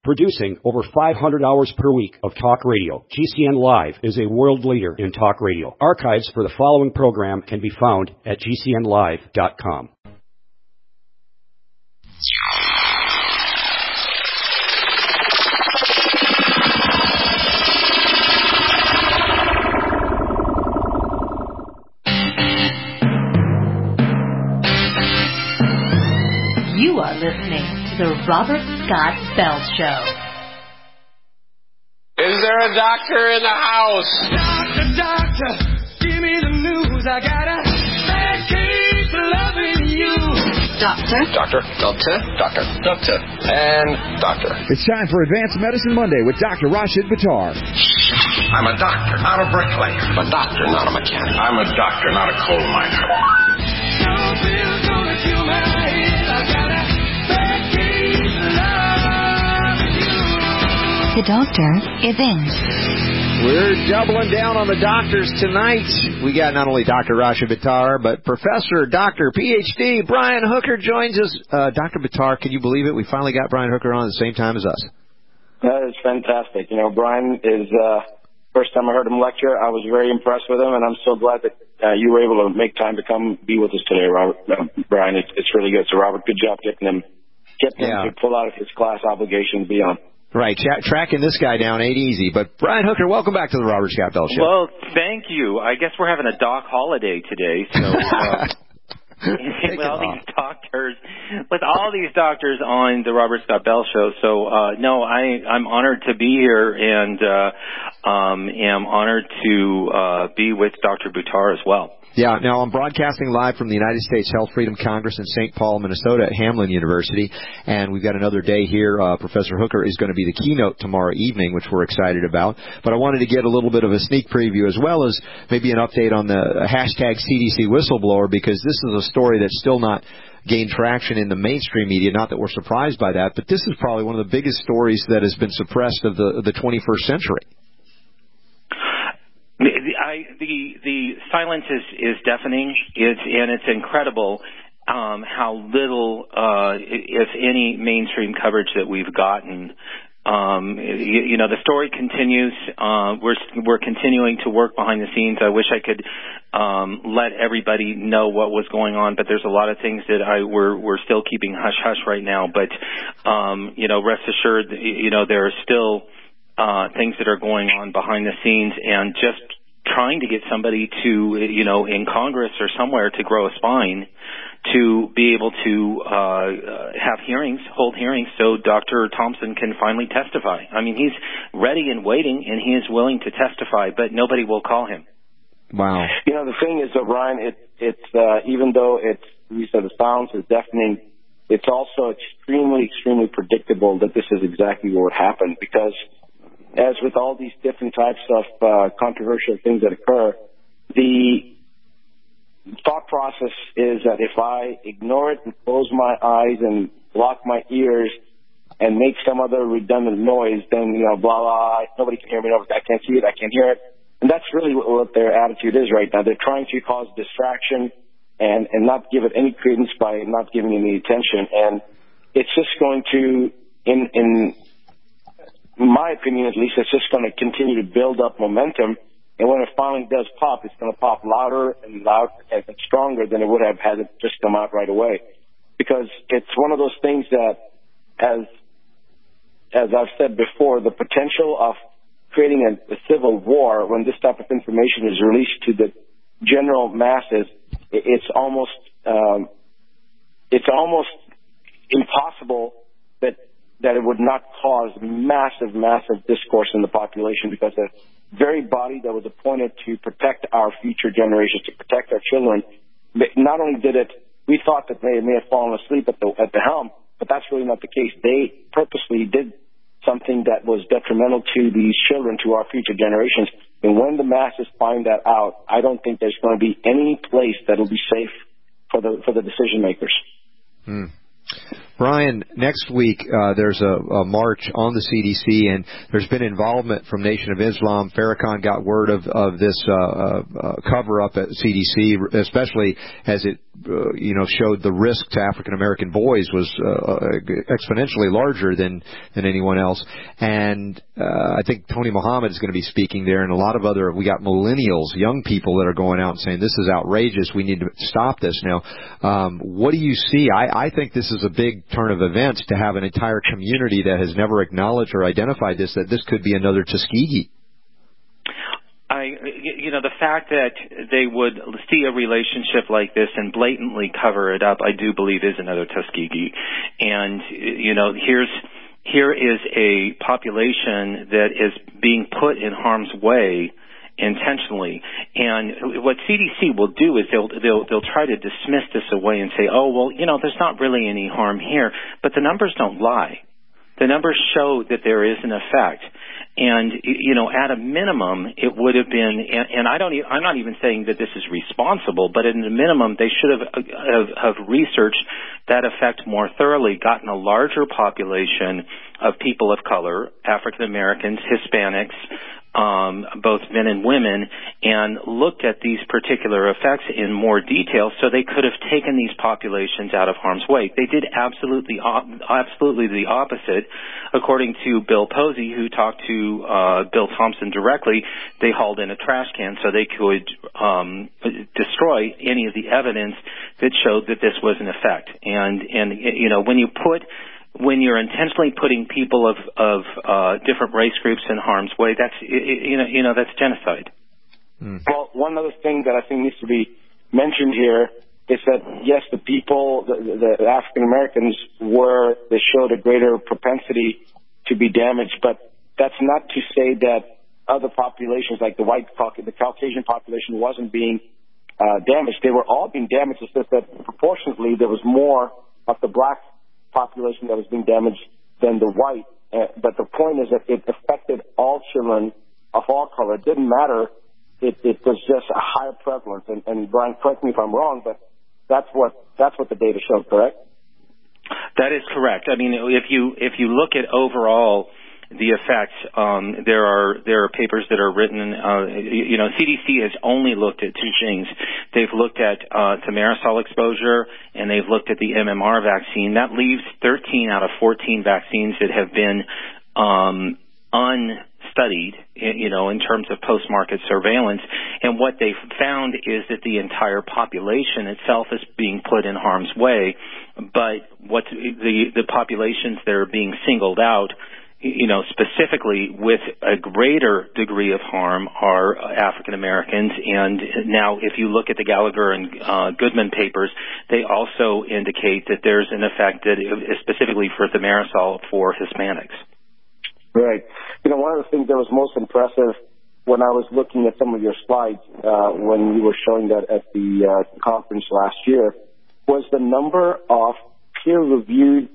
Producing over 500 hours per week of talk radio, GCN Live is a world leader in talk radio. Archives for the following program can be found at GCNlive.com. You are listening to the Robert Scott Bell Show. Is there a doctor in the house? Doctor, give me the news. I got a bad case of loving you. Doctor. And doctor. It's time for Advanced Medicine Monday with Dr. Rashid Buttar. I'm a doctor, not a bricklayer. I'm a doctor, not a mechanic. I'm a doctor, not a coal miner. No pills gonna cure my head. I got a bad case of loving you. The doctor is in. We're doubling down on the doctors tonight. We got not only Dr. Rashid Buttar, but Professor, Dr., PhD, Brian Hooker joins us. Dr. Buttar, can you believe it? We finally got Brian Hooker on at the same time as us. That is fantastic. You know, Brian is, first time I heard him lecture, I was very impressed with him, and I'm so glad that you were able to make time to come be with us today, Brian. It's really good. So, Robert, good job getting him to pull out of his class obligation and be on. Right, tracking this guy down ain't easy. But Brian Hooker, welcome back to the Robert Scott Bell Show. Well, thank you. I guess we're having a doc holiday today, so with all these doctors on the Robert Scott Bell Show. So I'm honored to be here, and am honored to be with Dr. Buttar as well. Yeah, now I'm broadcasting live from the United States Health Freedom Congress in St. Paul, Minnesota at Hamline University, and we've got another day here. Professor Hooker is going to be the keynote tomorrow evening, which we're excited about. But I wanted to get a little bit of a sneak preview as well as maybe an update on the hashtag CDC whistleblower, because this is a story that's still not gained traction in the mainstream media. Not that we're surprised by that, but this is probably one of the biggest stories that has been suppressed of the 21st century. The silence is deafening. It's incredible how little, if any, mainstream coverage that we've gotten. The story continues. We're continuing to work behind the scenes. I wish I could let everybody know what was going on, but there's a lot of things that we're still keeping hush hush right now. But rest assured, there are still things that are going on behind the scenes, and just trying to get somebody to, in Congress or somewhere to grow a spine to be able to hold hearings so Dr. Thompson can finally testify. I mean, he's ready and waiting, and he is willing to testify, but nobody will call him. Wow. The thing is, Brian, it's even though the silence is deafening, it's also extremely, extremely predictable that this is exactly what would happen, because as with all these different types of controversial things that occur, the thought process is that if I ignore it and close my eyes and block my ears and make some other redundant noise, then, blah, blah, nobody can hear me, I can't see it, I can't hear it. And that's really what their attitude is right now. They're trying to cause distraction and not give it any credence by not giving it any attention. And it's just going to, in my opinion at least, it's just going to continue to build up momentum. And when it finally does pop, it's going to pop louder and stronger than it would have had it just come out right away. Because it's one of those things that, as I've said before, the potential of creating a civil war when this type of information is released to the general masses, it's almost impossible that it would not cause massive, massive discourse in the population, because the very body that was appointed to protect our future generations, to protect our children, not only did it, we thought that they may have fallen asleep at the helm, but that's really not the case. They purposely did something that was detrimental to these children, to our future generations. And when the masses find that out, I don't think there's going to be any place that will be safe for the decision makers. Brian, next week there's a march on the CDC, and there's been involvement from Nation of Islam. Farrakhan got word of this cover-up at CDC, especially as it showed the risk to African American boys was exponentially larger than anyone else. And I think Tony Muhammad is going to be speaking there, and a lot of we got millennials, young people that are going out and saying this is outrageous. We need to stop this now. What do you see? I think this is a big turn of events to have an entire community that has never acknowledged or identified this, that this could be another Tuskegee. The fact that they would see a relationship like this and blatantly cover it up, I do believe is another Tuskegee. And, here is a population that is being put in harm's way intentionally. And what CDC will do is they'll try to dismiss this away and say, oh, well, there's not really any harm here. But the numbers don't lie. The numbers show that there is an effect. And, at a minimum, it would have been, and I'm not even saying that this is responsible, but at a minimum, they should have researched that effect more thoroughly, gotten a larger population of people of color, African Americans, Hispanics, both men and women, and looked at these particular effects in more detail so they could have taken these populations out of harm's way. They did absolutely the opposite. According to Bill Posey, who talked to Bill Thompson directly, they hauled in a trash can so they could destroy any of the evidence that showed that this was an effect. And when you're intentionally putting people of different race groups in harm's way, that's genocide. Well, one other thing that I think needs to be mentioned here is that yes, the people, the African Americans they showed a greater propensity to be damaged, but that's not to say that other populations like the Caucasian population wasn't being damaged. They were all being damaged. It's just that proportionately there was more of the black population that was being damaged than the white. But the point is that it affected all children of all color. It didn't matter. It was just a higher prevalence. And Brian, correct me if I'm wrong, but that's what the data showed, correct? That is correct. I mean, if you look at overall the effects, there are papers that are written. CDC has only looked at two things. They've looked at thimerosal exposure, and they've looked at the MMR vaccine. That leaves 13 out of 14 vaccines that have been unstudied, in terms of post-market surveillance. And what they've found is that the entire population itself is being put in harm's way. But what the populations that are being singled out, specifically with a greater degree of harm, are African Americans. And now if you look at the Gallagher and Goodman papers, they also indicate that there's an effect that is specifically for thimerosal for Hispanics. Right. One of the things that was most impressive when I was looking at some of your slides when you were showing that at the conference last year was the number of peer-reviewed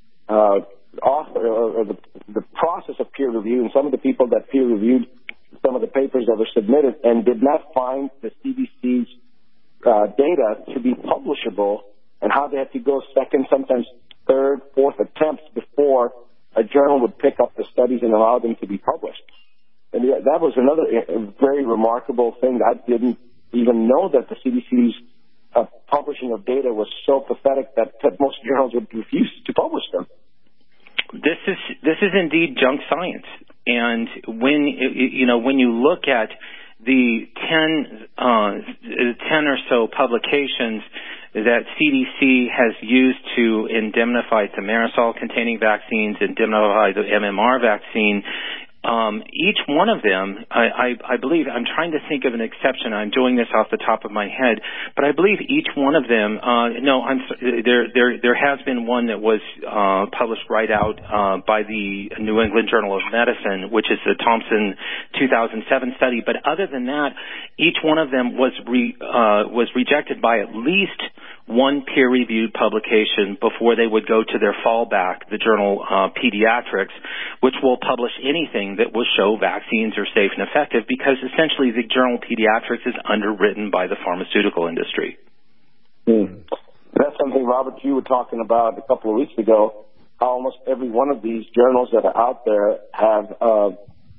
the process of peer review, and some of the people that peer reviewed some of the papers that were submitted and did not find the CDC's data to be publishable, and how they had to go second, sometimes third, fourth attempts before a journal would pick up the studies and allow them to be published. And that was another very remarkable thing. I didn't even know that the CDC's publishing of data was so pathetic that most journals would refuse to publish them. This is indeed junk science, and when you look at the 10 or so publications that CDC has used to indemnify thimerosal-containing vaccines, indemnify the MMR vaccine, each one of them, I believe, I'm trying to think of an exception. I'm doing this off the top of my head, but I believe each one of them, there has been one that was published right out by the New England Journal of Medicine, which is the Thompson 2007 study. But other than that, each one of them was rejected by at least one peer-reviewed publication before they would go to their fallback, the journal Pediatrics, which will publish anything that will show vaccines are safe and effective, because essentially the journal Pediatrics is underwritten by the pharmaceutical industry. That's something, Robert, you were talking about a couple of weeks ago, how almost every one of these journals that are out there have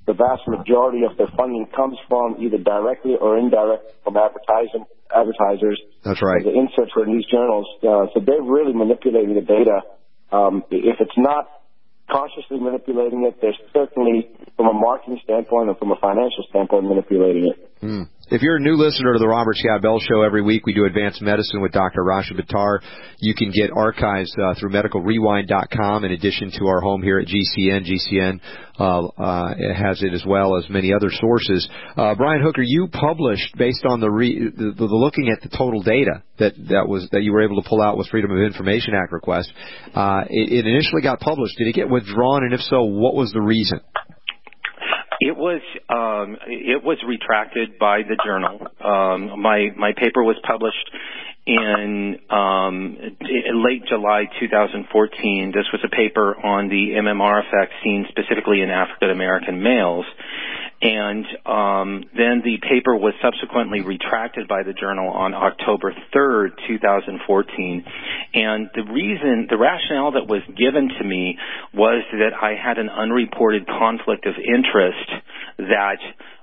the vast majority of their funding comes from either directly or indirectly from advertisers. That's right. The inserts in these journals. So they're really manipulating the data. If it's not consciously manipulating it, they're certainly, from a marketing standpoint and from a financial standpoint, manipulating it. If you're a new listener to the Robert Scott Bell Show, every week we do Advanced Medicine with Dr. Rashid Buttar. You can get archives through medicalrewind.com in addition to our home here at GCN. GCN has it as well as many other sources. Brian Hooker, you published based on the looking at the total data that you were able to pull out with Freedom of Information Act request. It initially got published. Did it get withdrawn? And if so, what was the reason? It was retracted by the journal. My paper was published in late July 2014. This was a paper on the MMR effect seen specifically in African American males. And then the paper was subsequently retracted by the journal on October 3rd, 2014. And the rationale that was given to me was that I had an unreported conflict of interest that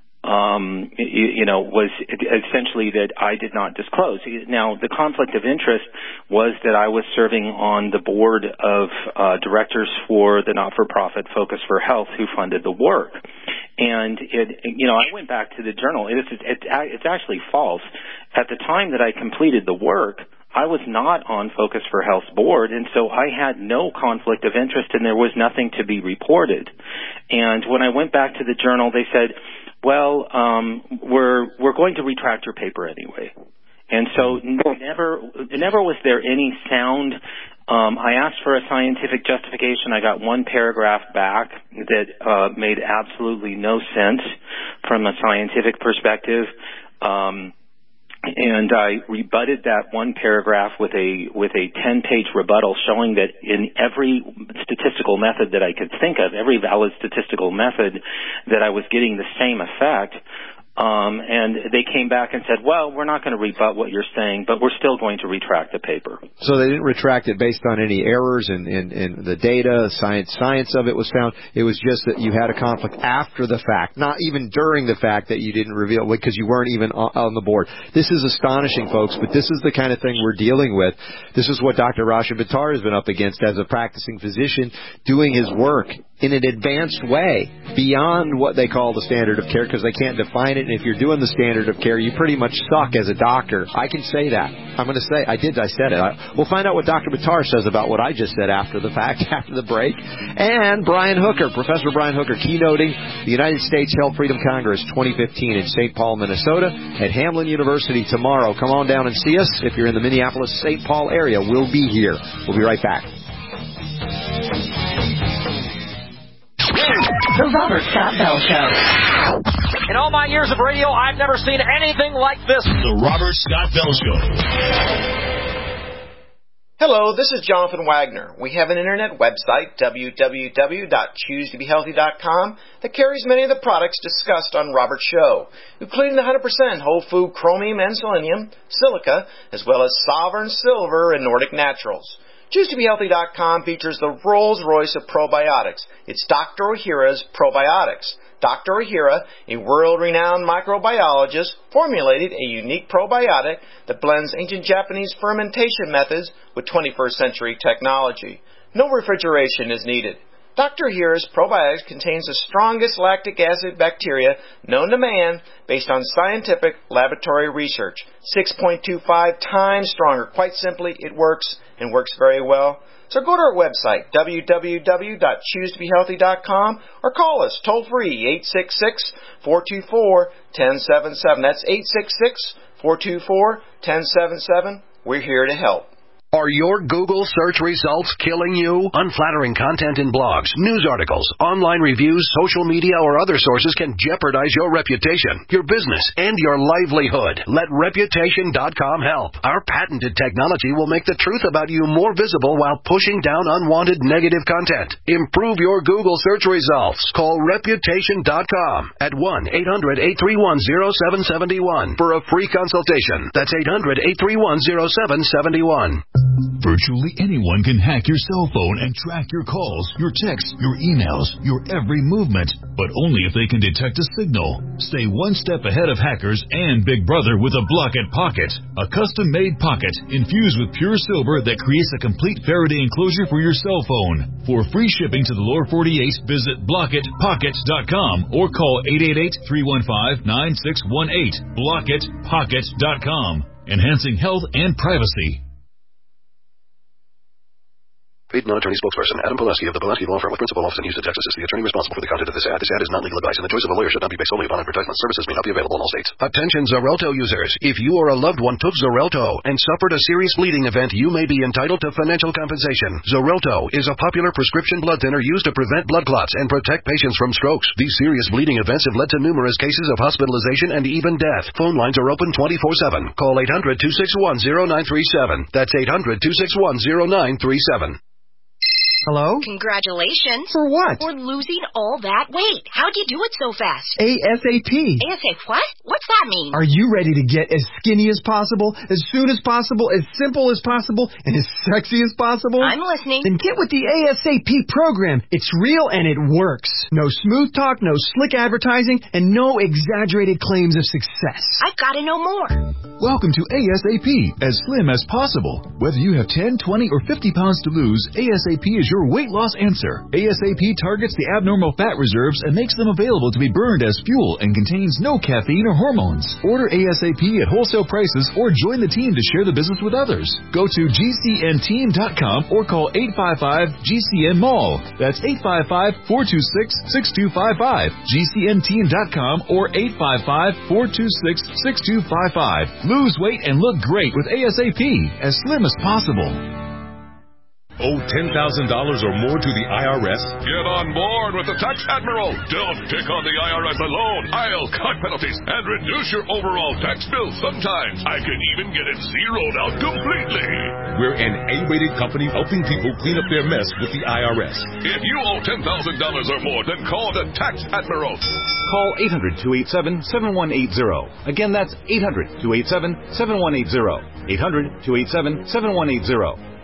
was essentially that I did not disclose. Now, the conflict of interest was that I was serving on the board of directors for the not-for-profit Focus for Health, who funded the work. And I went back to the journal. It's actually false. At the time that I completed the work, I was not on Focus for Health's board, and so I had no conflict of interest, and there was nothing to be reported. And when I went back to the journal, they said, well, we're going to retract your paper anyway. And so never was there any sound. I asked for a scientific justification. I got one paragraph back that made absolutely no sense from a scientific perspective. And I rebutted that one paragraph with a 10-page rebuttal showing that in every statistical method that I could think of, every valid statistical method, that I was getting the same effect. And they came back and said, well, we're not going to rebut what you're saying, but we're still going to retract the paper. So they didn't retract it based on any errors in the data, science of it was found. It was just that you had a conflict after the fact, not even during the fact that you didn't reveal, because you weren't even on the board. This is astonishing, folks, but this is the kind of thing we're dealing with. This is what Dr. Rashid Buttar has been up against as a practicing physician, doing his work in an advanced way beyond what they call the standard of care, because they can't define it. And if you're doing the standard of care, you pretty much suck as a doctor. I can say that. I'm going to say, I said it. We'll find out what Dr. Buttar says about what I just said after the fact, after the break. And Brian Hooker, Professor Brian Hooker, keynoting the United States Health Freedom Congress 2015 in St. Paul, Minnesota at Hamlin University tomorrow. Come on down and see us. If you're in the Minneapolis-St. Paul area, we'll be here. We'll be right back. The Robert Scott Bell Show. In all my years of radio, I've never seen anything like this. The Robert Scott Bell Show. Hello, this is Jonathan Wagner. We have an internet website, www.choosetobehealthy.com, that carries many of the products discussed on Robert's show, including the 100% whole food chromium and selenium, silica, as well as Sovereign Silver and Nordic Naturals. ChooseToBeHealthy.com features the Rolls-Royce of probiotics. It's Dr. Ohhira's Probiotics. Dr. Ohhira, a world-renowned microbiologist, formulated a unique probiotic that blends ancient Japanese fermentation methods with 21st century technology. No refrigeration is needed. Dr. Ohhira's probiotics contains the strongest lactic acid bacteria known to man based on scientific laboratory research. 6.25 times stronger. Quite simply, it works and works very well. So go to our website, www.choosetobehealthy.com, or call us toll-free, 866-424-1077. That's 866-424-1077. We're here to help. Are your Google search results killing you? Unflattering content in blogs, news articles, online reviews, social media, or other sources can jeopardize your reputation, your business, and your livelihood. Let Reputation.com help. Our patented technology will make the truth about you more visible while pushing down unwanted negative content. Improve your Google search results. Call Reputation.com at 1-800-831-0771 for a free consultation. That's 800-831-0771. Virtually anyone can hack your cell phone and track your calls, your texts, your emails, your every movement, but only if they can detect a signal. Stay one step ahead of hackers and Big Brother with a Blockit Pocket, a custom-made pocket infused with pure silver that creates a complete Faraday enclosure for your cell phone. For free shipping to the lower 48, visit BlockitPockets.com or call 888-315-9618. BlockitPockets.com, enhancing health and privacy. Paid non-attorney spokesperson Adam Pulaski of the Pulaski Law Firm with principal office in Houston, Texas is the attorney responsible for the content of this ad. This ad is not legal advice, and the choice of a lawyer should not be based solely upon advertisement. Services may not be available in all states. Attention Xarelto users. If you or a loved one took Xarelto and suffered a serious bleeding event, you may be entitled to financial compensation. Xarelto is a popular prescription blood thinner used to prevent blood clots and protect patients from strokes. These serious bleeding events have led to numerous cases of hospitalization and even death. Phone lines are open 24/7. Call 800-261-0937. That's 800-261-0937. Hello? Congratulations. For what? For losing all that weight. How'd you do it so fast? ASAP. ASAP what? What's that mean? Are you ready to get as skinny as possible, as soon as possible, as simple as possible, and as sexy as possible? I'm listening. Then get with the ASAP program. It's real and it works. No smooth talk, no slick advertising, and no exaggerated claims of success. I've got to know more. Welcome to ASAP, as slim as possible. Whether you have 10, 20, or 50 pounds to lose, ASAP is your weight loss answer. ASAP targets the abnormal fat reserves and makes them available to be burned as fuel and contains no caffeine or hormones. Order ASAP at wholesale prices or join the team to share the business with others. Go to GCNteam.com or call 855-GCN-MALL. That's 855-426-6255. GCNteam.com or 855-426-6255. Lose weight and look great with ASAP, as slim as possible. Owe $10,000 or more to the IRS? Get on board with the Tax Admiral. Don't take on the IRS alone. I'll cut penalties and reduce your overall tax bill. Sometimes I can even get it zeroed out completely. We're an A-rated company helping people clean up their mess with the IRS. If you owe $10,000 or more, then call the Tax Admiral. Call 800-287-7180. Again, that's 800-287-7180. 800-287-7180.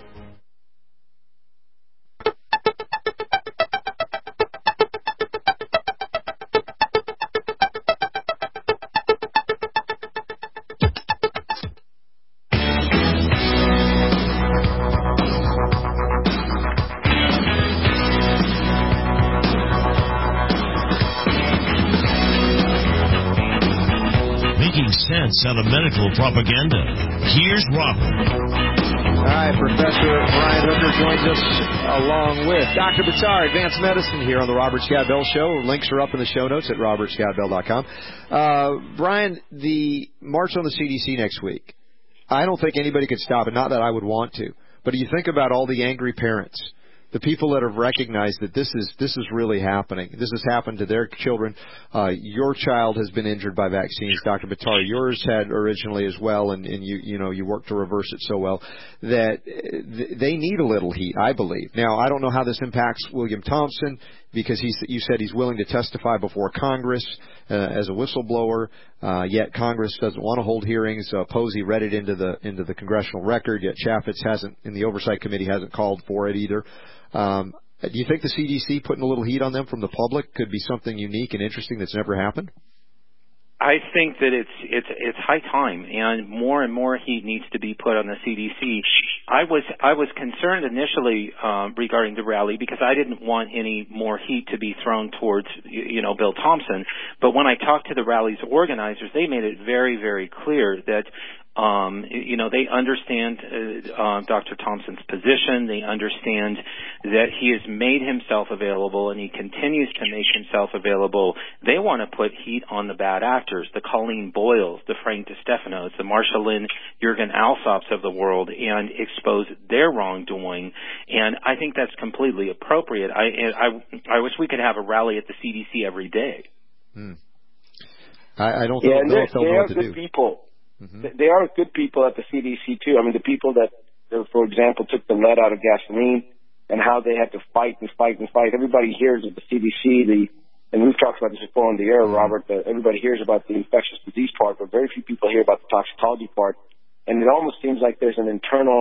Out of medical propaganda. Here's Robert. All right, Professor Brian Hooker joins us along with Dr. Buttar, Advanced Medicine, here on the Robert Scott Bell Show. Links are up in the show notes at robertscottbell.com. Brian, the march on the CDC next week, I don't think anybody could stop it, not that I would want to, but you think about all the angry parents, the people that have recognized that this is really happening. This has happened to their children. Your child has been injured by vaccines, Dr. Buttar. Yours had originally as well, and you worked to reverse it so well that they need a little heat, I believe. Now, I don't know how this impacts William Thompson, because you said he's willing to testify before Congress as a whistleblower. Yet Congress doesn't want to hold hearings. Posey read it into the congressional record. Yet Chaffetz hasn't, in the Oversight Committee, hasn't called for it either. Do you think the CDC putting a little heat on them from the public could be something unique and interesting that's never happened? I think that it's high time, and more heat needs to be put on the CDC. I was concerned initially regarding the rally because I didn't want any more heat to be thrown towards Bill Thompson. But when I talked to the rally's organizers, they made it very, very clear that they understand Dr. Thompson's position. They understand that he has made himself available and he continues to make himself available. They want to put heat on the bad actors, the Colleen Boyles, the Frank DiStefano's, the Marsha Lynn Jurgen Alsops of the world, and expose their wrongdoing. And I think that's completely appropriate. I wish we could have a rally at the CDC every day. I don't know if they'll know what to do. People. Mm-hmm. They are good people at the CDC, too. I mean, the people that, for example, took the lead out of gasoline and how they had to fight and fight and fight. Everybody hears of the CDC, and we've talked about this before on the air, Robert, that everybody hears about the infectious disease part, but very few people hear about the toxicology part. And it almost seems like there's an internal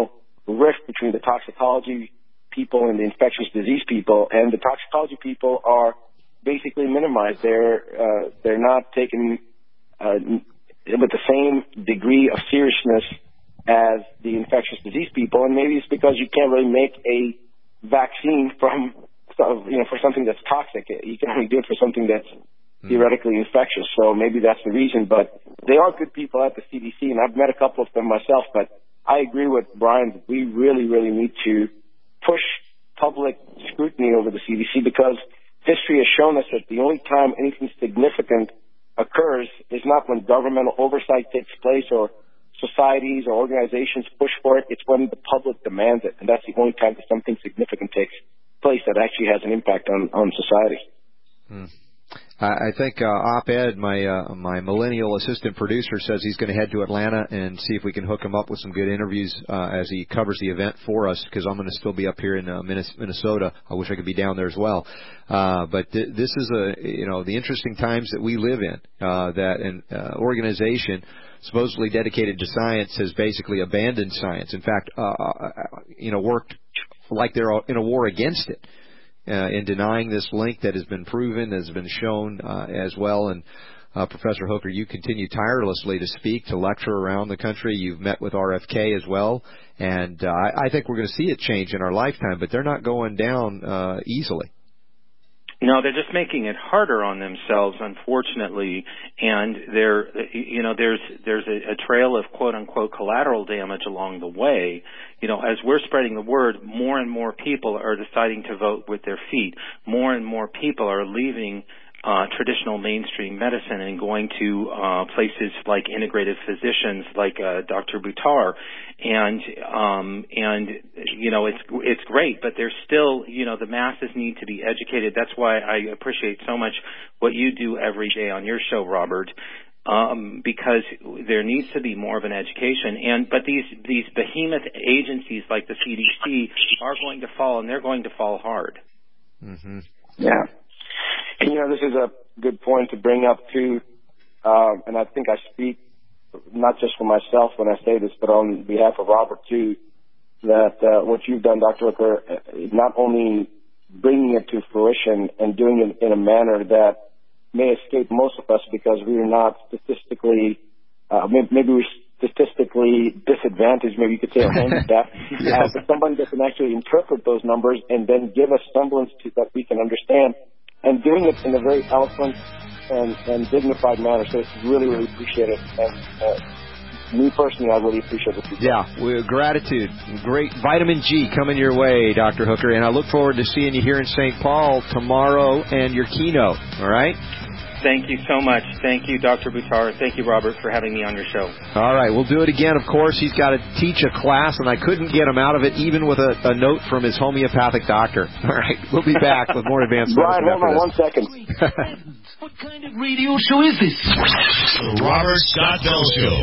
rift between the toxicology people and the infectious disease people, and the toxicology people are basically minimized. They're not taken with the same degree of seriousness as the infectious disease people, and maybe it's because you can't really make a vaccine from, for something that's toxic. You can only do it for something that's theoretically infectious, so maybe that's the reason. But they are good people at the CDC, and I've met a couple of them myself, but I agree with Brian. We really, really need to push public scrutiny over the CDC, because history has shown us that the only time anything significant occurs is not when governmental oversight takes place or societies or organizations push for it. It's when the public demands it, and that's the only time that something significant takes place that actually has an impact on society. I think Op-Ed, my millennial assistant producer, says he's going to head to Atlanta and see if we can hook him up with some good interviews as he covers the event for us, because I'm going to still be up here in Minnesota. I wish I could be down there as well. But this is the interesting times that we live in, that an organization supposedly dedicated to science has basically abandoned science. In fact, worked like they're in a war against it. In denying this link that has been proven, has been shown as well. And Professor Hooker, you continue tirelessly to speak, to lecture around the country. You've met with RFK as well. And I think we're going to see it change in our lifetime, but they're not going down easily. No, they're just making it harder on themselves, unfortunately, and there's a trail of quote unquote collateral damage along the way. As we're spreading the word, more and more people are deciding to vote with their feet. More and more people are leaving traditional mainstream medicine and going to places like integrative physicians like Dr. Buttar, and it's great, but there's still the masses need to be educated. That's why I appreciate so much what you do every day on your show, Robert. Because there needs to be more of an education, but these behemoth agencies like the CDC are going to fall, and they're going to fall hard. Mm-hmm. Yeah. And, this is a good point to bring up, too, and I think I speak not just for myself when I say this, but on behalf of Robert, too, that what you've done, Dr. Hooker, not only bringing it to fruition and doing it in a manner that may escape most of us because we are not statistically, maybe we're statistically disadvantaged, maybe you could say, or handicapped, but somebody that can actually interpret those numbers and then give us semblance to that we can understand, and doing it in a very eloquent and dignified manner. So it's really, really appreciated. And me personally, I really appreciate what you do. Yeah, gratitude. Great vitamin G coming your way, Dr. Hooker, and I look forward to seeing you here in St. Paul tomorrow and your keynote, all right? Thank you so much. Thank you, Dr. Buttar. Thank you, Robert, for having me on your show. All right, we'll do it again. Of course, he's got to teach a class, and I couldn't get him out of it, even with a note from his homeopathic doctor. All right, we'll be back with more advanced medicine. Brian, hold on 1 second. What kind of radio show is this? The Robert Scott Bell Show.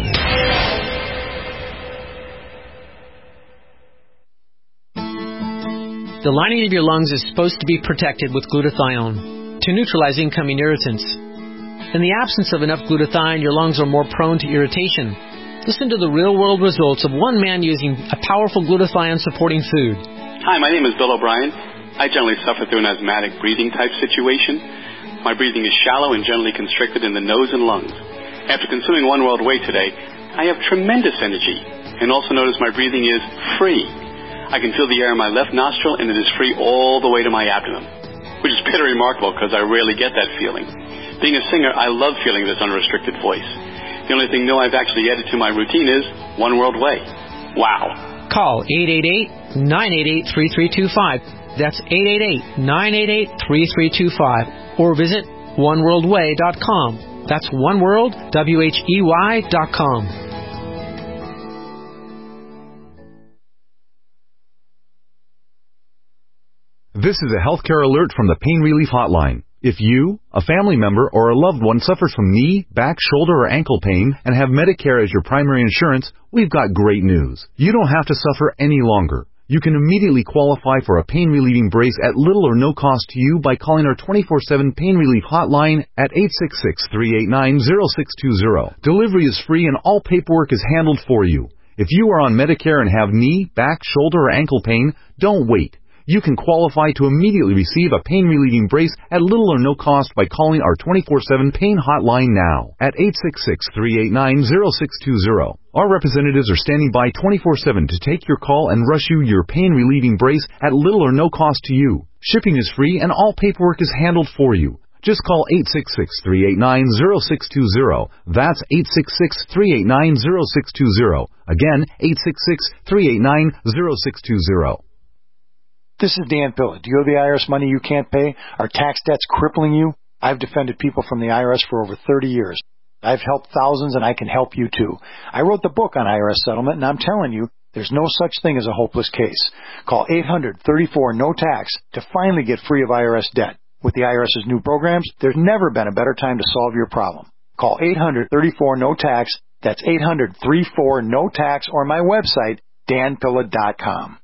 The lining of your lungs is supposed to be protected with glutathione to neutralize incoming irritants. In the absence of enough glutathione, your lungs are more prone to irritation. Listen to the real-world results of one man using a powerful glutathione-supporting food. Hi, my name is Bill O'Brien. I generally suffer through an asthmatic breathing type situation. My breathing is shallow and generally constricted in the nose and lungs. After consuming One World Whey today, I have tremendous energy, and also notice my breathing is free. I can feel the air in my left nostril, and it is free all the way to my abdomen, which is pretty remarkable because I rarely get that feeling. Being a singer, I love feeling this unrestricted voice. The only thing new I've actually added to my routine is One World Whey. Wow. Call 888-988-3325. That's 888-988-3325. Or visit oneworldwhey.com. That's oneworld.com. This is a healthcare alert from the Pain Relief Hotline. If you, a family member, or a loved one suffers from knee, back, shoulder, or ankle pain and have Medicare as your primary insurance, we've got great news. You don't have to suffer any longer. You can immediately qualify for a pain-relieving brace at little or no cost to you by calling our 24/7 Pain Relief Hotline at 866-389-0620. Delivery is free and all paperwork is handled for you. If you are on Medicare and have knee, back, shoulder, or ankle pain, don't wait. You can qualify to immediately receive a pain-relieving brace at little or no cost by calling our 24/7 pain hotline now at 866-389-0620. Our representatives are standing by 24/7 to take your call and rush you your pain-relieving brace at little or no cost to you. Shipping is free and all paperwork is handled for you. Just call 866-389-0620. That's 866-389-0620. Again, 866-389-0620. This is Dan Pilla. Do you owe the IRS money you can't pay? Are tax debts crippling you? I've defended people from the IRS for over 30 years. I've helped thousands, and I can help you too. I wrote the book on IRS settlement, and I'm telling you, there's no such thing as a hopeless case. Call 800-34-NO-TAX to finally get free of IRS debt. With the IRS's new programs, there's never been a better time to solve your problem. Call 800-34-NO-TAX. That's 800-34-NO-TAX, or my website, danpilla.com.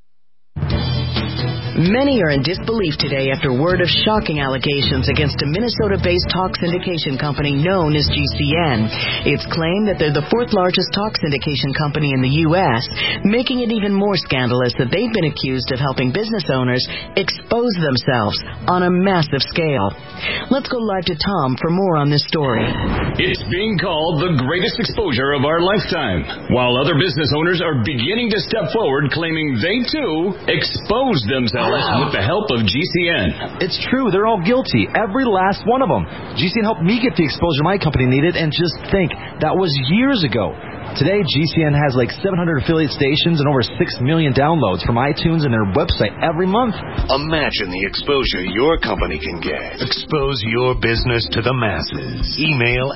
Many are in disbelief today after word of shocking allegations against a Minnesota-based talk syndication company known as GCN. It's claimed that they're the fourth largest talk syndication company in the U.S., making it even more scandalous that they've been accused of helping business owners expose themselves on a massive scale. Let's go live to Tom for more on this story. It's being called the greatest exposure of our lifetime, while other business owners are beginning to step forward claiming they, too, exposed themselves with the help of GCN. It's true. They're all guilty. Every last one of them. GCN helped me get the exposure my company needed, and just think, that was years ago. Today, GCN has like 700 affiliate stations and over 6 million downloads from iTunes and their website every month. Imagine the exposure your company can get. Expose your business to the masses. Email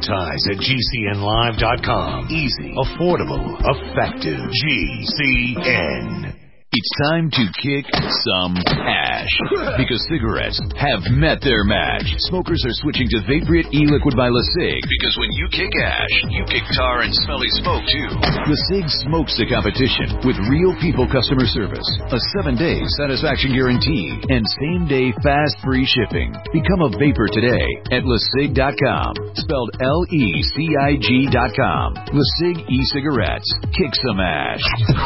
advertise@gcnlive.com. Easy, affordable, effective. GCN. It's time to kick some ash, because cigarettes have met their match. Smokers are switching to Vaporite e-liquid by LeSig, because when you kick ash, you kick tar and smelly smoke too. LeSig smokes the competition with real people customer service, a 7-day satisfaction guarantee, and same-day fast free shipping. Become a vapor today at LeSig.com, spelled LECIG.com. LeSig e-cigarettes. Kick some ash.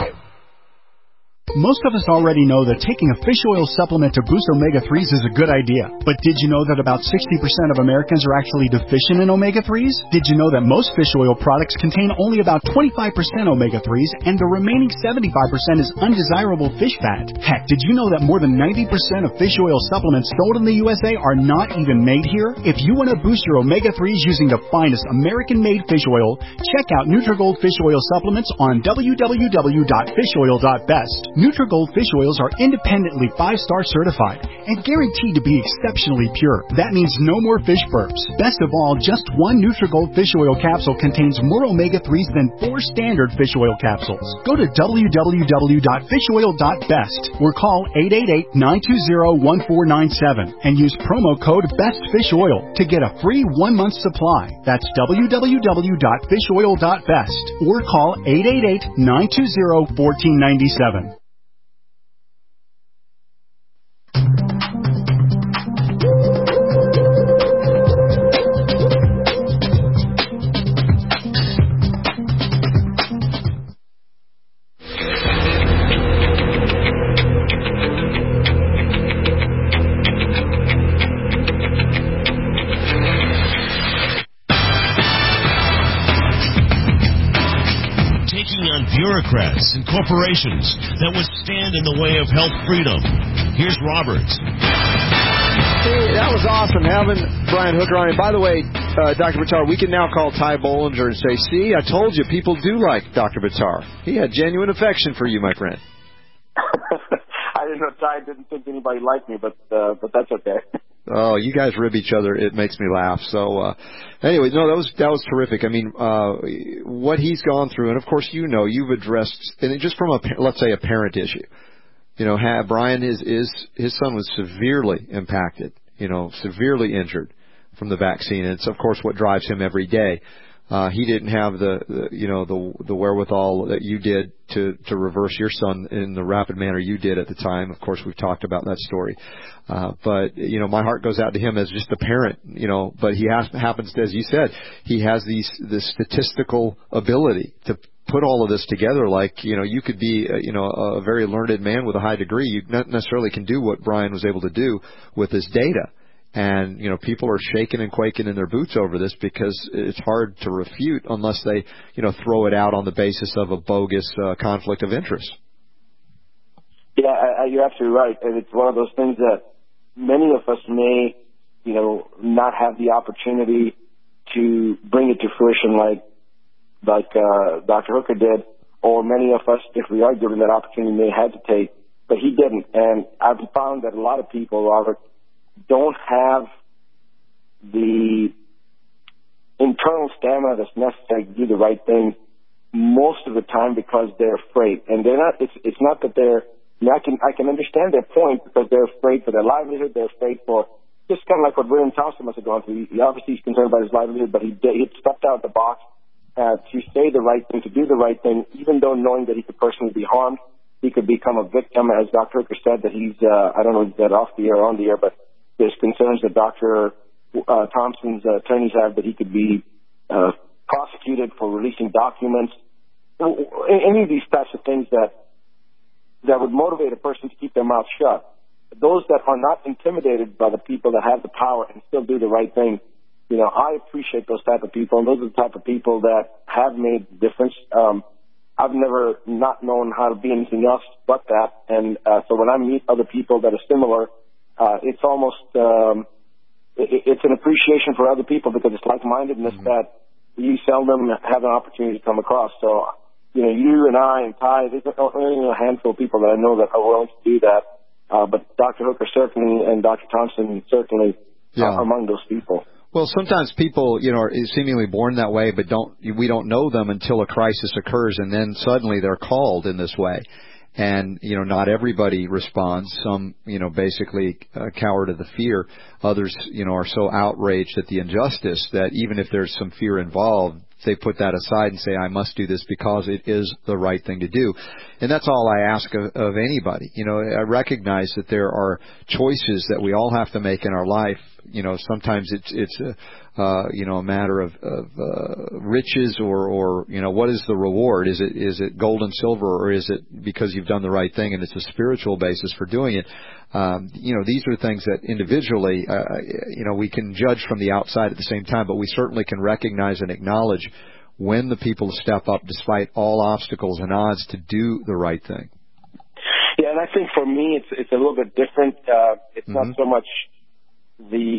Most of us already know that taking a fish oil supplement to boost omega-3s is a good idea. But did you know that about 60% of Americans are actually deficient in omega-3s? Did you know that most fish oil products contain only about 25% omega-3s and the remaining 75% is undesirable fish fat? Heck, did you know that more than 90% of fish oil supplements sold in the USA are not even made here? If you want to boost your omega-3s using the finest American-made fish oil, check out Nutrigold Fish Oil Supplements on www.fishoil.best. Nutrigold fish oils are independently 5-star certified and guaranteed to be exceptionally pure. That means no more fish burps. Best of all, just one Nutrigold fish oil capsule contains more omega-3s than 4 standard fish oil capsules. Go to www.fishoil.best or call 888-920-1497 and use promo code BESTFISHOIL to get a free 1-month supply. That's www.fishoil.best or call 888-920-1497. Bureaucrats and corporations that would stand in the way of health freedom. Here's Roberts. Hey, that was awesome having Brian Hooker on. And by the way, Dr. Buttar, we can now call Ty Bollinger and say, see, I told you, people do like Dr. Buttar. He had genuine affection for you, my friend. I didn't know Ty didn't think anybody liked me, but that's okay. Oh, you guys rib each other. It makes me laugh. So, anyway, no, that was terrific. I mean, what he's gone through, and of course, you've addressed, and just from let's say a parent issue. Brian, his son was severely impacted, severely injured from the vaccine, and it's of course what drives him every day. He didn't have the wherewithal that you did to reverse your son in the rapid manner you did at the time. Of course, we've talked about that story. But my heart goes out to him as just a parent, but he happens to, as you said, he has this statistical ability put all of this together, like, you could be, a very learned man with a high degree. You not necessarily can do what Brian was able to do with this data. And, people are shaking and quaking in their boots over this because it's hard to refute unless they, throw it out on the basis of a bogus conflict of interest. Yeah, you're absolutely right. And it's one of those things that many of us may, not have the opportunity to bring it to fruition like Dr. Hooker did, or many of us, if we are given that opportunity, may hesitate, but he didn't. And I've found that a lot of people, Robert, don't have the internal stamina that's necessary to do the right thing most of the time because they're afraid. And they're not, it's not that they're, I can understand their point because they're afraid for their livelihood, they're afraid for, just kind of like what William Thompson must have gone through. He obviously is concerned about his livelihood, but he stepped out of the box to say the right thing, to do the right thing, even though knowing that he could personally be harmed. He could become a victim, as Dr. Hooker said, that he's, I don't know if he's that off the air or on the air, but there's concerns that Dr. Thompson's attorneys have that he could be prosecuted for releasing documents. Any of these types of things that would motivate a person to keep their mouth shut. Those that are not intimidated by the people that have the power and still do the right thing, I appreciate those type of people, and those are the type of people that have made a difference. I've never not known how to be anything else but that, and so when I meet other people that are similar, it's almost it's an appreciation for other people because it's like-mindedness that you seldom have an opportunity to come across. So, you and I and Ty, there's only a handful of people that I know that are willing to do that. But Dr. Hooker certainly and Dr. Thompson certainly are among those people. Well, sometimes people, are seemingly born that way, but we don't know them until a crisis occurs, and then suddenly they're called in this way. And, not everybody responds. Some, basically cower to the fear. Others, are so outraged at the injustice that even if there's some fear involved, they put that aside and say, I must do this because it is the right thing to do. And that's all I ask of anybody. I recognize that there are choices that we all have to make in our life. Sometimes it's a matter of riches or what is the reward? Is it gold and silver, or is it because you've done the right thing and it's a spiritual basis for doing it? These are things that individually, we can judge from the outside at the same time, but we certainly can recognize and acknowledge when the people step up despite all obstacles and odds to do the right thing. Yeah, and I think for me it's a little bit different. It's not so much the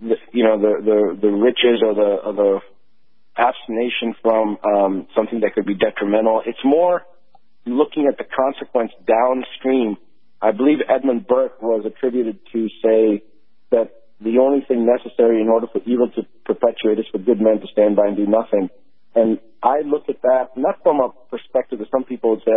riches or the abstination from something that could be detrimental. It's more looking at the consequence downstream. I believe Edmund Burke was attributed to say that the only thing necessary in order for evil to perpetuate is for good men to stand by and do nothing. And I look at that not from a perspective that some people would say,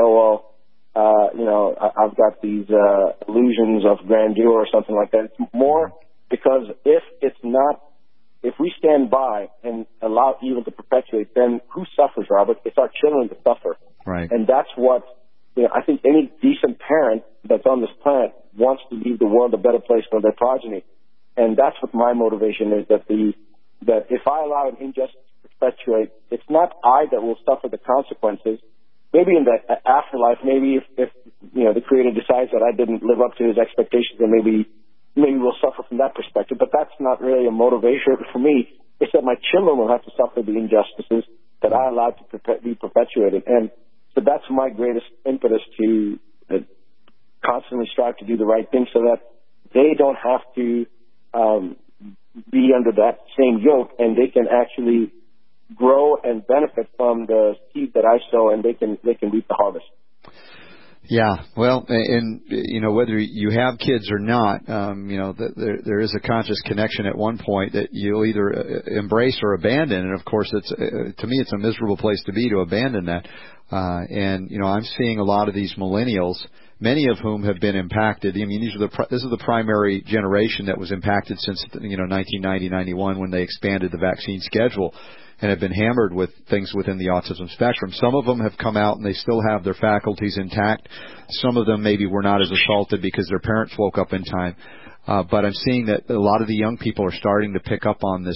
I've got these illusions of grandeur or something like that. It's more because if we stand by and allow evil to perpetuate, then who suffers, Robert? It's our children that suffer. Right. And that's what, I think any decent parent that's on this planet wants to leave the world a better place for their progeny. And that's what my motivation is, that if I allow an injustice to perpetuate, it's not I that will suffer the consequences. Maybe in the afterlife, maybe if the Creator decides that I didn't live up to his expectations, then maybe we'll suffer from that perspective. But that's not really a motivation for me. It's that my children will have to suffer the injustices that I allowed to be perpetuated. And so that's my greatest impetus to constantly strive to do the right thing so that they don't have to be under that same yoke, and they can actually grow and benefit from the seed that I sow, and they can reap the harvest. Yeah, well, and whether you have kids or not, there is a conscious connection at one point that you'll either embrace or abandon, and of course, to me, it's a miserable place to be to abandon that. And I'm seeing a lot of these millennials, many of whom have been impacted. I mean, this is the primary generation that was impacted since 1990-91 when they expanded the vaccine schedule, and have been hammered with things within the autism spectrum. Some of them have come out and they still have their faculties intact. Some of them maybe were not as assaulted because their parents woke up in time. But I'm seeing that a lot of the young people are starting to pick up on this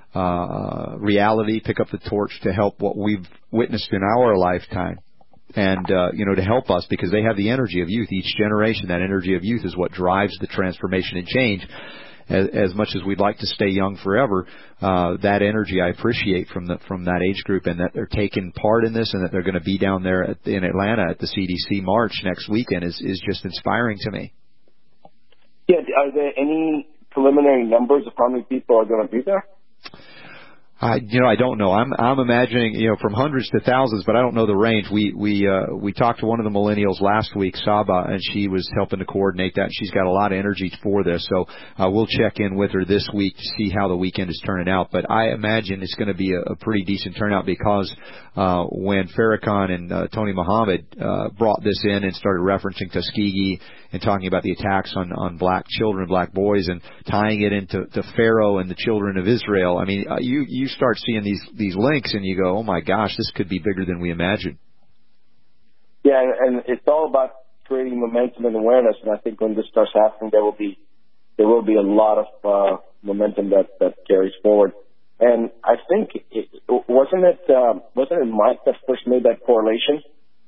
reality, pick up the torch to help what we've witnessed in our lifetime. And, to help us, because they have the energy of youth. Each generation, that energy of youth is what drives the transformation and change. As much as we'd like to stay young forever, that energy I appreciate from that age group, and that they're taking part in this, and that they're going to be down there in Atlanta at the CDC March next weekend is just inspiring to me. Yeah, are there any preliminary numbers of how many people are going to be there? I don't know. I'm imagining, from hundreds to thousands, but I don't know the range. We talked to one of the millennials last week, Saba, and she was helping to coordinate that. She's got a lot of energy for this, so we'll check in with her this week to see how the weekend is turning out. But I imagine it's going to be a pretty decent turnout, because when Farrakhan and Tony Muhammad brought this in and started referencing Tuskegee and talking about the attacks on black children, black boys, and tying it into Pharaoh and the children of Israel, I mean, you start seeing these links, and you go, oh my gosh, this could be bigger than we imagined. Yeah, and it's all about creating momentum and awareness. And I think when this starts happening, there will be a lot of momentum that carries forward. And I think wasn't it Mike that first made that correlation?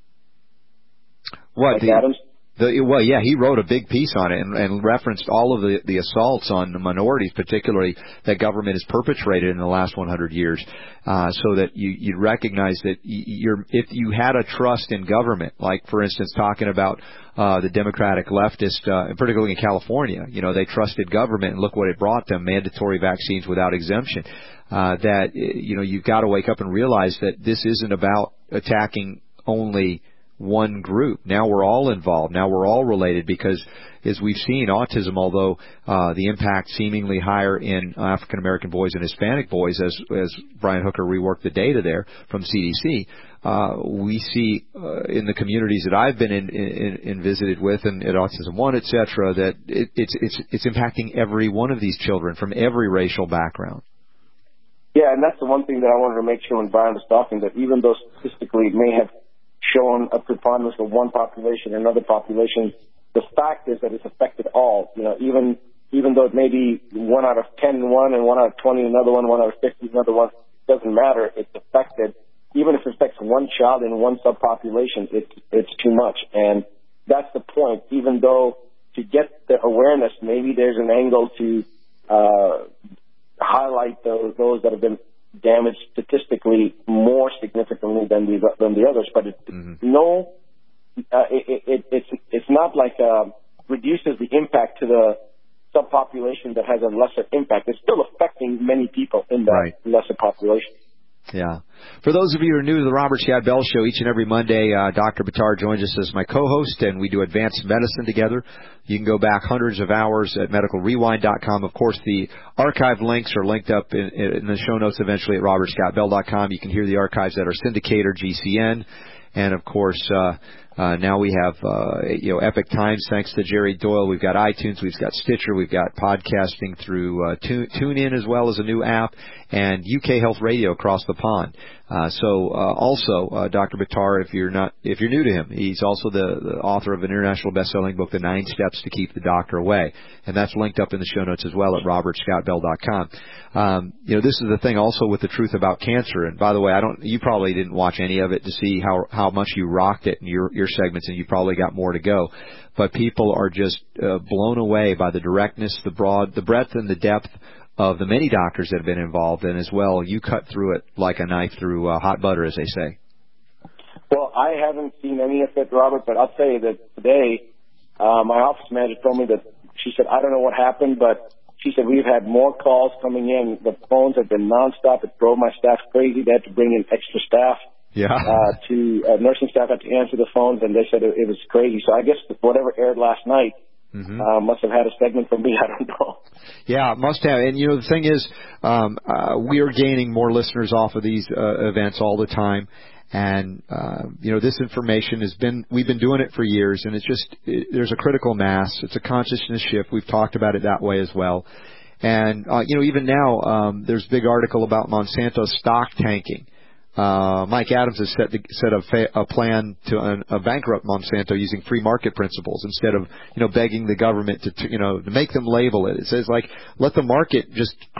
What, Mike Adams? Well, yeah, he wrote a big piece on it and referenced all of the assaults on the minorities, particularly that government has perpetrated in the last 100 years, so that you recognize that if you had a trust in government, like, for instance, talking about the Democratic leftist, particularly in California, they trusted government, and look what it brought them, mandatory vaccines without exemption, that, you've got to wake up and realize that this isn't about attacking only one group. Now we're all involved. Now we're all related, because as we've seen, autism, although the impact seemingly higher in African American boys and Hispanic boys, as Brian Hooker reworked the data there from CDC, we see in the communities that I've been in visited with, and at Autism One, et cetera, that it's impacting every one of these children from every racial background. Yeah, and that's the one thing that I wanted to make sure when Brian was talking, that even though statistically it may have shown a preponderance of one population and another population, the fact is that it's affected all. Even though it may be 1 out of 10 one, and 1 out of 20 another one, 1 out of 50 another one, it doesn't matter. It's affected. Even if it affects one child in one subpopulation, it's too much. And that's the point. Even though to get the awareness, maybe there's an angle to highlight those that have been damaged statistically more significantly than the others, but it's not like reduces the impact to the subpopulation that has a lesser impact. It's still affecting many people in that lesser population. Yeah. For those of you who are new to the Robert Scott Bell Show, each and every Monday, Dr. Buttar joins us as my co-host, and we do advanced medicine together. You can go back hundreds of hours at medicalrewind.com. Of course, the archive links are linked up in the show notes eventually at robertscottbell.com. You can hear the archives at our syndicator, GCN. And, of course, now we have, Epic Times, thanks to Jerry Doyle. We've got iTunes, we've got Stitcher, we've got podcasting through TuneIn, as well as a new app, and UK Health Radio across the pond. Also, Dr. Buttar, if you're new to him, he's also the author of an international best-selling book, The 9 Steps to Keep the Doctor Away. And that's linked up in the show notes as well at robertscottbell.com. This is the thing also with the truth about cancer. And by the way, you probably didn't watch any of it to see how much you rocked it in your segments, and you probably got more to go. But people are just blown away by the directness, the breadth and the depth of the many doctors that have been involved, and as well, you cut through it like a knife through hot butter, as they say. Well, I haven't seen any of it, Robert, but I'll tell you that today, my office manager told me that she said, I don't know what happened, but she said we've had more calls coming in. The phones have been nonstop. It drove my staff crazy. They had to bring in extra staff. Nursing staff had to answer the phones, and they said it was crazy. So I guess whatever aired last night must have had a segment for me. I don't know. Yeah, it must have. And, the thing is, we are gaining more listeners off of these events all the time. And, this information we've been doing it for years, and there's a critical mass. It's a consciousness shift. We've talked about it that way as well. And, even now, there's a big article about Monsanto stock tanking. Mike Adams has set a plan to bankrupt Monsanto using free market principles instead of, begging the government to make them label it. It says, let the market just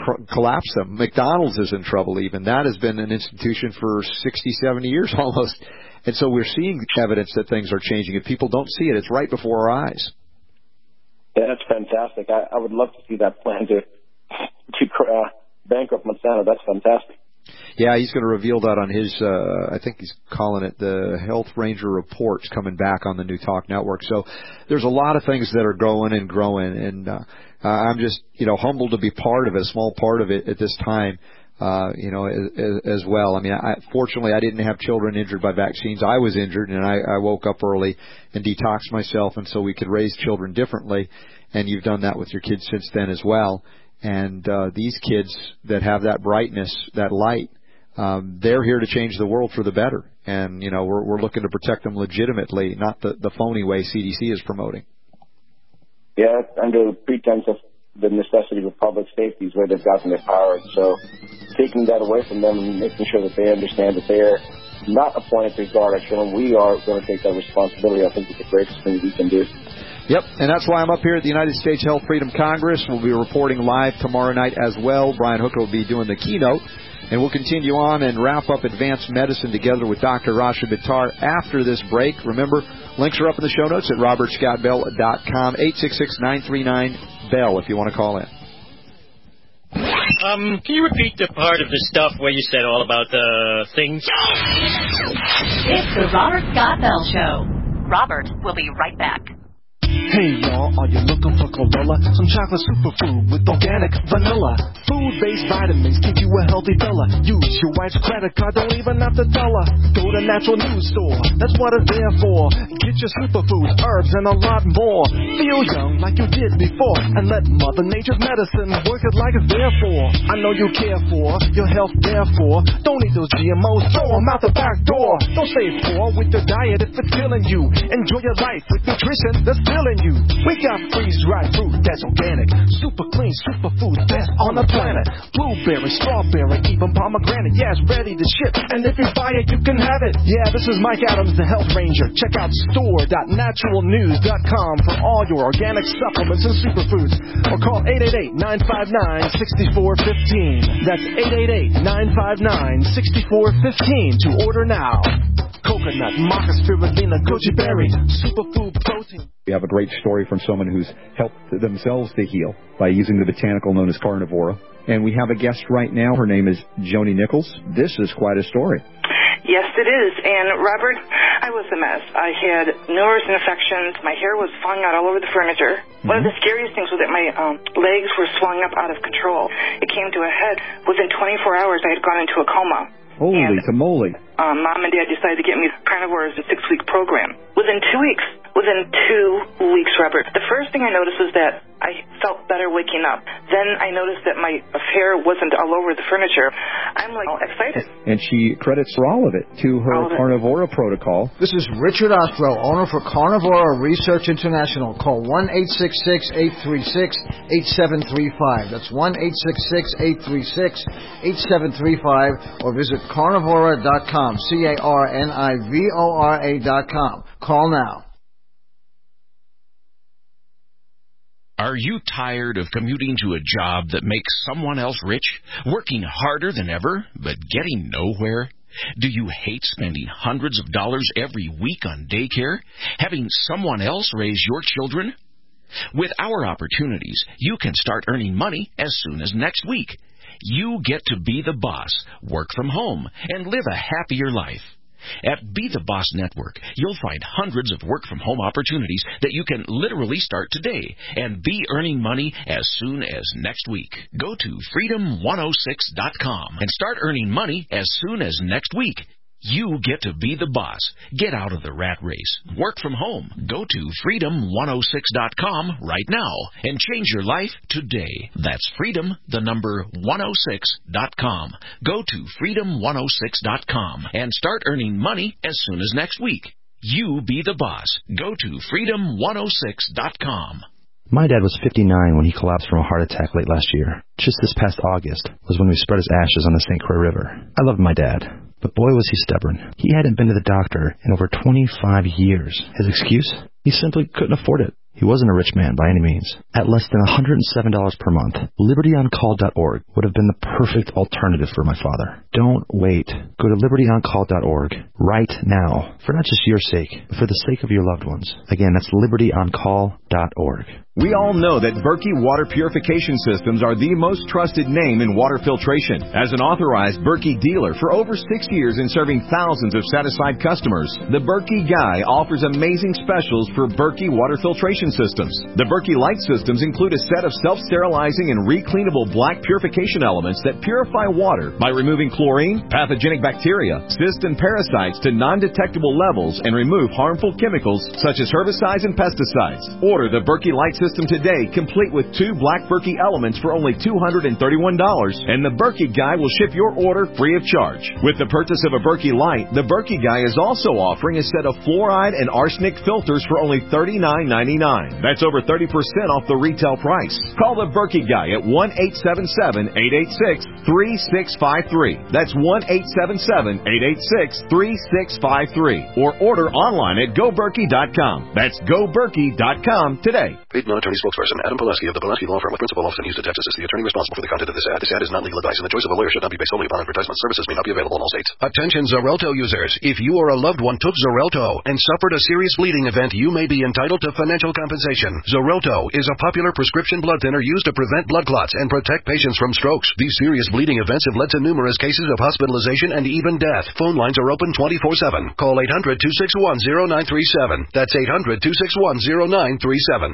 collapse them. McDonald's is in trouble even. That has been an institution for 60, 70 years almost. And so we're seeing evidence that things are changing. If people don't see it, it's right before our eyes. Yeah, that's fantastic. I would love to see that plan to bankrupt Monsanto. That's fantastic. Yeah, he's going to reveal that on his, I think he's calling it the Health Ranger Reports, coming back on the New Talk Network. So there's a lot of things that are growing, and I'm just, humbled to be part of it, a small part of it at this time, as well. I mean, fortunately, I didn't have children injured by vaccines. I was injured, and I woke up early and detoxed myself, and so we could raise children differently, and you've done that with your kids since then as well. And these kids that have that brightness, that light, they're here to change the world for the better. And, we're looking to protect them legitimately, not the phony way CDC is promoting. Yeah, under the pretense of the necessity of public safety is where they've gotten their power. So taking that away from them and making sure that they understand that they're not appointed to guard our children, we are going to take that responsibility. I think it's the greatest thing we can do. Yep, and that's why I'm up here at the United States Health Freedom Congress. We'll be reporting live tomorrow night as well. Brian Hooker will be doing the keynote. And we'll continue on and wrap up Advanced Medicine together with Dr. Rasha Buttar after this break. Remember, links are up in the show notes at robertscottbell.com, 866-939-BELL if you want to call in. Can you repeat the part of the stuff where you said all about the things? It's the Robert Scott Bell Show. Robert will be right back. Hey y'all, are you looking for chlorella? Some chocolate superfood with organic vanilla. Food-based vitamins keep you a healthy fella. Use your wife's credit card, don't even have to tell her. Go to Natural News Store, that's what it's there for. Get your superfoods, herbs, and a lot more. Feel young like you did before, and let Mother Nature's medicine work it like it's there for. I know you care for your health, therefore. Don't eat those GMOs, throw them out the back door. Don't stay poor with your diet if it's killing you. Enjoy your life with nutrition that's filling you. We got freeze-dried fruit that's organic, super clean, super food, best on the planet. Blueberry, strawberry, even pomegranate, yeah, it's ready to ship. And if you buy it, you can have it. Yeah, this is Mike Adams, the Health Ranger. Check out store.naturalnews.com for all your organic supplements and superfoods. Or call 888-959-6415. That's 888-959-6415 to order now. Coconut, maca, spirulina, goji berry, superfood protein. We have a great story from someone who's helped themselves to heal by using the botanical known as Carnivora. And we have a guest right now. Her name is Joni Nichols. This is quite a story. Yes, it is. And, Robert, I was a mess. I had numerous infections. My hair was falling out all over the furniture. Mm-hmm. One of the scariest things was that my legs were swelling up out of control. It came to a head. Within 24 hours, I had gone into a coma. Holy tamale. Mom and Dad decided to get me Carnivore as a 6-week program. Within 2 weeks, Robert, the first thing I noticed was that I felt better waking up. Then I noticed that my hair wasn't all over the furniture. I'm excited. And she credits for all of it to her Carnivora protocol. This is Richard Ostro, owner for Carnivora Research International. Call 1-866-836-8735. That's 1-866-836-8735 or visit carnivora.com. carnivora.com. Call now. Are you tired of commuting to a job that makes someone else rich, working harder than ever, but getting nowhere? Do you hate spending hundreds of dollars every week on daycare, having someone else raise your children? With our opportunities, you can start earning money as soon as next week. You get to be the boss, work from home, and live a happier life. At Be the Boss Network, you'll find hundreds of work-from-home opportunities that you can literally start today and be earning money as soon as next week. Go to freedom106.com and start earning money as soon as next week. You get to be the boss. Get out of the rat race. Work from home. Go to freedom106.com right now and change your life today. That's freedom, the number 106.com. Go to freedom106.com and start earning money as soon as next week. You be the boss. Go to freedom106.com. My dad was 59 when he collapsed from a heart attack late last year. Just this past August was when we spread his ashes on the St. Croix River. I loved my dad, but boy was he stubborn. He hadn't been to the doctor in over 25 years. His excuse? He simply couldn't afford it. He wasn't a rich man by any means. At less than $107 per month, LibertyOnCall.org would have been the perfect alternative for my father. Don't wait. Go to LibertyOnCall.org right now, for not just your sake, but for the sake of your loved ones. Again, that's LibertyOnCall.org. We all know that Berkey Water Purification Systems are the most trusted name in water filtration. As an authorized Berkey dealer for over 6 years and serving thousands of satisfied customers, the Berkey Guy offers amazing specials for Berkey water filtration systems. The Berkey Light systems include a set of self-sterilizing and recleanable black purification elements that purify water by removing chlorine, pathogenic bacteria, cysts, and parasites to non-detectable levels and remove harmful chemicals such as herbicides and pesticides. Order the Berkey Light system today, complete with 2 black Berkey elements for only $231, and the Berkey Guy will ship your order free of charge. With the purchase of a Berkey Light, the Berkey Guy is also offering a set of fluoride and arsenic filters for only $39.99. That's over 30% off the retail price. Call the Berkey Guy at 1-877-886-3653. That's 1-877-886-3653. Or order online at GoBerkey.com. That's GoBerkey.com today. Paid non-attorney spokesperson Adam Pileski of the Pileski Law Firm with principal office in Houston, Texas is the attorney responsible for the content of this ad. This ad is not legal advice, and the choice of a lawyer should not be based solely upon advertisement. Services may not be available in all states. Attention Xarelto users. If you or a loved one took Xarelto and suffered a serious bleeding event, you may be entitled to financial compensation. Xarelto is a popular prescription blood thinner used to prevent blood clots and protect patients from strokes. These serious bleeding events have led to numerous cases of hospitalization and even death. Phone lines are open 24/7. Call 800-261-0937. That's 800-261-0937.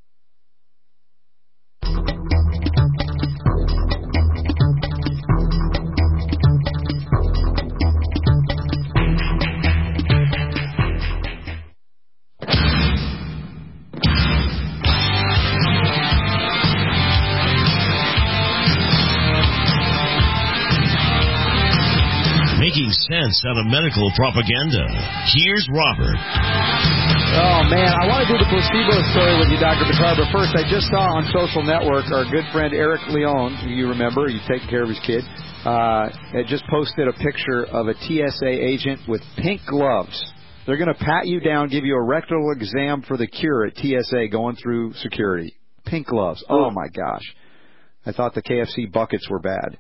Making sense out of medical propaganda. Here's Robert. Oh, man, I want to do the placebo story with you, Dr. Buttar, but first, I just saw on social network our good friend Eric Leon, who you remember, he's taking care of his kid, had just posted a picture of a TSA agent with pink gloves. They're going to pat you down, give you a rectal exam for the cure at TSA going through security. Pink gloves. Oh, my gosh. I thought the KFC buckets were bad.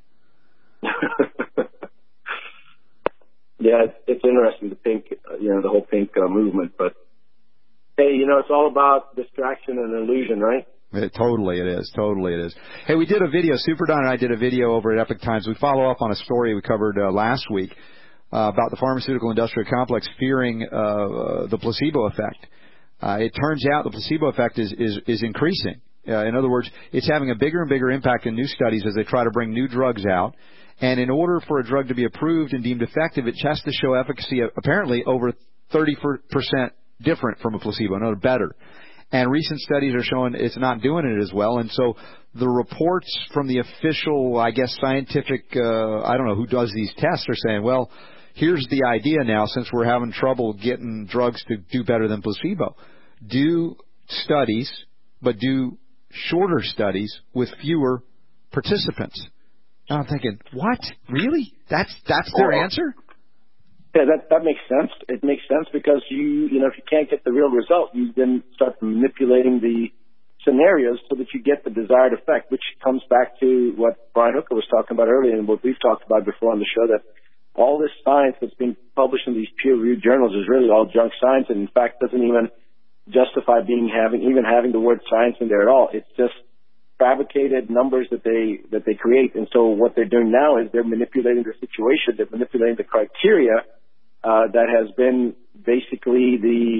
Yeah, it's interesting, the pink, the whole pink movement. But, hey, it's all about distraction and illusion, right? Totally it is. Hey, we did a video, Super Don and I did a video over at Epic Times. We follow up on a story we covered last week about the pharmaceutical industrial complex fearing the placebo effect. It turns out the placebo effect is increasing. In other words, it's having a bigger and bigger impact in new studies as they try to bring new drugs out. And in order for a drug to be approved and deemed effective, it has to show efficacy apparently over 30% different from a placebo, no, better. And recent studies are showing it's not doing it as well. And so the reports from the official, I guess, scientific, I don't know who does these tests, are saying, well, here's the idea now, since we're having trouble getting drugs to do better than placebo. Do studies, but do shorter studies with fewer participants. And I'm thinking, what? Really? That's their answer? Yeah, that makes sense. It makes sense because if you can't get the real result, you then start manipulating the scenarios so that you get the desired effect, which comes back to what Brian Hooker was talking about earlier and what we've talked about before on the show, that all this science that's being published in these peer-reviewed journals is really all junk science, and in fact doesn't even justify having the word science in there at all. It's just fabricated numbers that they create. And so what they're doing now is they're manipulating the situation. They're manipulating the criteria that has been basically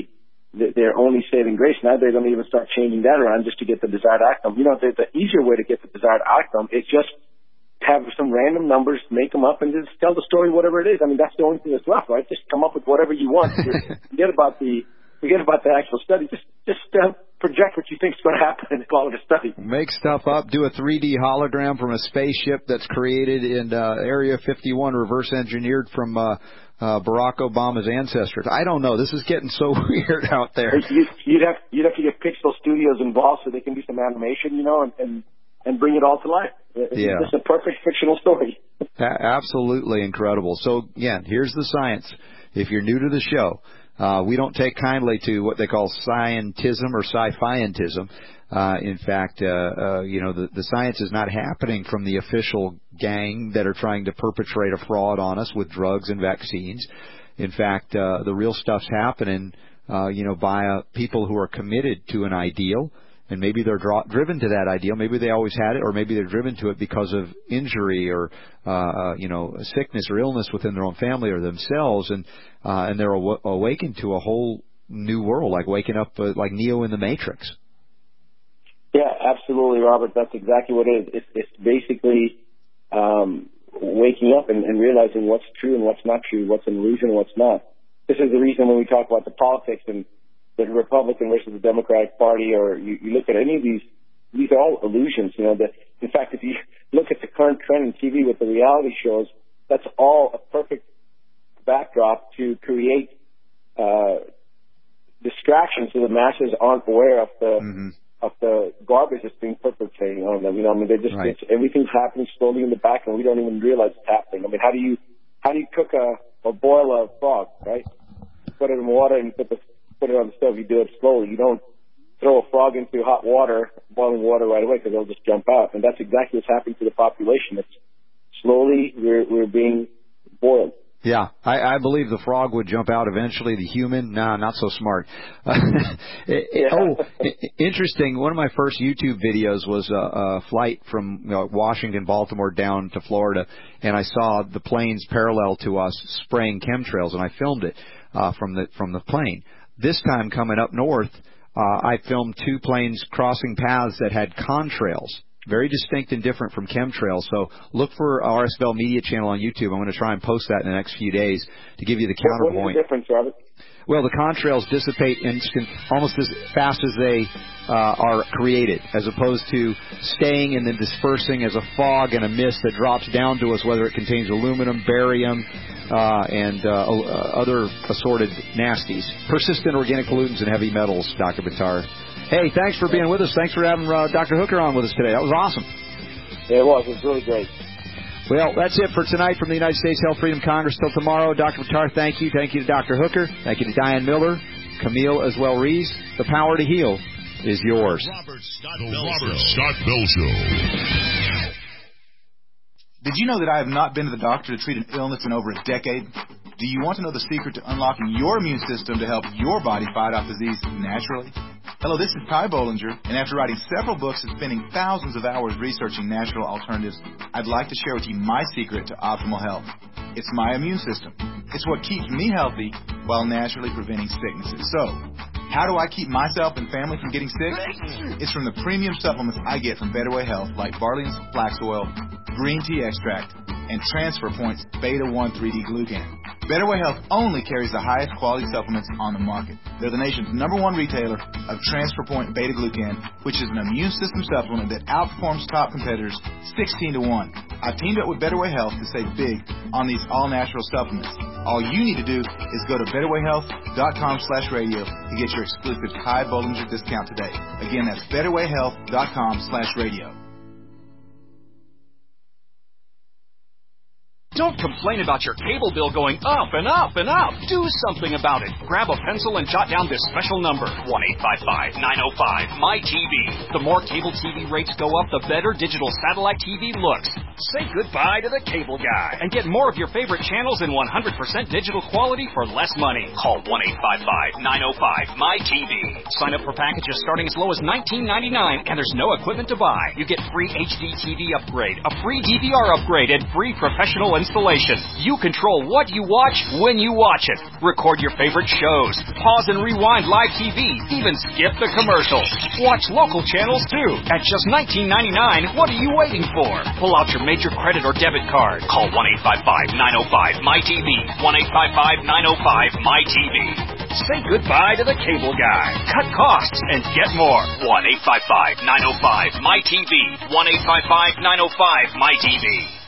their only saving grace. Now they don't even start changing that around just to get the desired outcome. The easier way to get the desired outcome is just have some random numbers, make them up, and just tell the story whatever it is. I mean, that's the only thing that's left, right? Just come up with whatever you want. Forget about the actual study. Just project what you think is going to happen and call it a study. Make stuff up. Do a 3D hologram from a spaceship that's created in Area 51, reverse engineered from Barack Obama's ancestors. I don't know. This is getting so weird out there. You'd have to get Pixel Studios involved so they can do some animation, and bring it all to life. It's a perfect fictional story. Absolutely incredible. So, again, here's the science. If you're new to the show, We don't take kindly to what they call scientism or sci-fiantism. In fact, the science is not happening from the official gang that are trying to perpetrate a fraud on us with drugs and vaccines. In fact, the real stuff's happening, by people who are committed to an ideal, and maybe they're driven to that ideal. Maybe they always had it, or maybe they're driven to it because of injury or, sickness or illness within their own family or themselves, and they're awakened to a whole new world, like waking up like Neo in the Matrix. Yeah, absolutely, Robert. That's exactly what it is. It's basically waking up and realizing what's true and what's not true, what's an illusion and what's not. This is the reason when we talk about the politics and the Republican versus the Democratic Party, or you look at any of these are all illusions. In fact, if you look at the current trend in TV with the reality shows, that's all a perfect backdrop to create distractions so the masses aren't aware of the garbage that's being perpetrated on them. Everything's happening slowly in the back, and we don't even realize it's happening. I mean, how do you cook or boil a frog, right? You put it in water and put it on the stove. You do it slowly. You don't throw a frog into hot water, boiling water right away, because they'll just jump out. And that's exactly what's happening to the population. It's slowly we're being boiled. Yeah, I believe the frog would jump out eventually. The human, not so smart. Interesting. One of my first YouTube videos was a flight from Washington, Baltimore down to Florida, and I saw the planes parallel to us spraying chemtrails, and I filmed it from the plane. This time coming up north, I filmed two planes crossing paths that had contrails. Very distinct and different from chemtrails. So look for RSBell Media Channel on YouTube. I'm going to try and post that in the next few days to give you the counterpoint. What's the difference, Robert? Well, the contrails dissipate almost as fast as they are created, as opposed to staying and then dispersing as a fog and a mist that drops down to us, whether it contains aluminum, barium, and other assorted nasties. Persistent organic pollutants and heavy metals, Dr. Buttar. Hey, thanks for being with us. Thanks for having Dr. Hooker on with us today. That was awesome. Yeah, it was. It was really great. Well, that's it for tonight from the United States Health Freedom Congress. Till tomorrow, Dr. Buttar, thank you. Thank you to Dr. Hooker. Thank you to Diane Miller, Camille as well Rees. The power to heal is yours. Robert Scott Bell Show. Did you know that I have not been to the doctor to treat an illness in over a decade? Do you want to know the secret to unlocking your immune system to help your body fight off disease naturally? Hello, this is Ty Bollinger, and after writing several books and spending thousands of hours researching natural alternatives, I'd like to share with you my secret to optimal health. It's my immune system. It's what keeps me healthy while naturally preventing sicknesses. So, how do I keep myself and family from getting sick? It's from the premium supplements I get from Better Way Health, like Barley and Flax Oil, Green Tea Extract, and Transfer Points Beta-1 3D Glucan. Better Way Health only carries the highest quality supplements on the market. They're the nation's #1 retailer of Transfer Point Beta Glucan, which is an immune system supplement that outperforms top competitors 16-1. I've teamed up with Better Way Health to save big on these all-natural supplements. All you need to do is go to betterwayhealth.com/radio to get your exclusive Ty Bollinger discount today. Again, that's betterwayhealth.com/radio. Don't complain about your cable bill going up and up and up. Do something about it. Grab a pencil and jot down this special number, 1-855-905-MY-TV. The more cable TV rates go up, the better digital satellite TV looks. Say goodbye to the cable guy and get more of your favorite channels in 100% digital quality for less money. Call 1-855-905-MY-TV. Sign up for packages starting as low as $19.99, and there's no equipment to buy. You get free HD TV upgrade, a free DVR upgrade, and free professional installation. You control what you watch when you watch it. Record your favorite shows. Pause and rewind live TV. Even skip the commercials. Watch local channels too. At just $19.99, what are you waiting for? Pull out your major credit or debit card. Call 1-855-905-MY-TV. 1-855-905-MY-TV. Say goodbye to the cable guy. Cut costs and get more. 1-855-905-MY-TV. 1-855-905-MY-TV.